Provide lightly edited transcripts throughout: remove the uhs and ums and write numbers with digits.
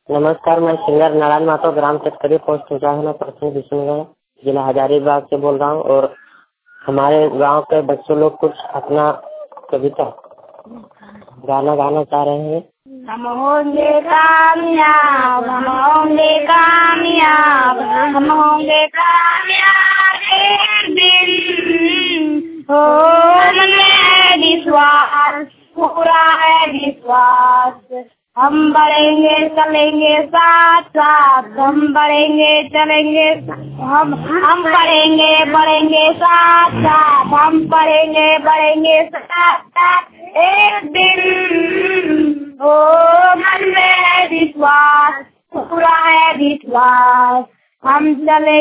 नमस्कार, मैं सिंगर नारायण मातो, ग्राम चटकरी, पोस्ट ऊंचाहना, प्रखंड किशनगढ़, जिला हजारीबाग से बोल रहा हूँ। और हमारे गांव के बच्चों लोग कुछ अपना कविता गाना गाना चाह रहे हैं। हम होंगे कामयाब, हम होंगे कामयाब, हम होंगे कामयाब एक दिन। हो मन में है विश्वास, पूरा है विश्वास। हम बढ़ेंगे चलेंगे साथ साथ, हम बढ़ेंगे चलेंगे, हम बढ़ेंगे बढ़ेंगे साथ साथ, हम बढ़ेंगे बढ़ेंगे साथ साथ एक दिन। ओ मन में है विश्वास, पूरा है विश्वास। हम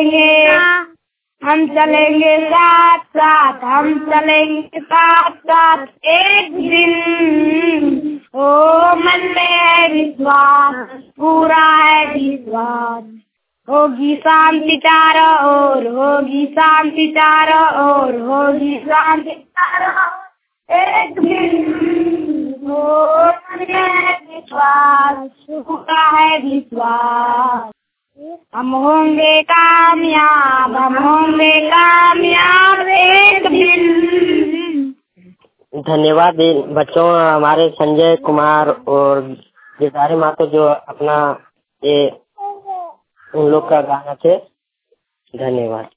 चलेंगे साथ साथ, हम चलेंगे साथ साथ एक दिन। ओ मन में है विश्वास, पूरा है विश्वास। होगी शांति चारों ओर, होगी शांति चारों ओर, होगी शांति चारों ओर एक दिन। ओ मन में है विश्वास, पूरा है विश्वास। हम होंगे कामयाब, हम होंगे कामयाब एक दिन। धन्यवाद बच्चों, हमारे संजय कुमार और गिरधारी मातो जो अपना ये उन लोग का गाना थे। धन्यवाद।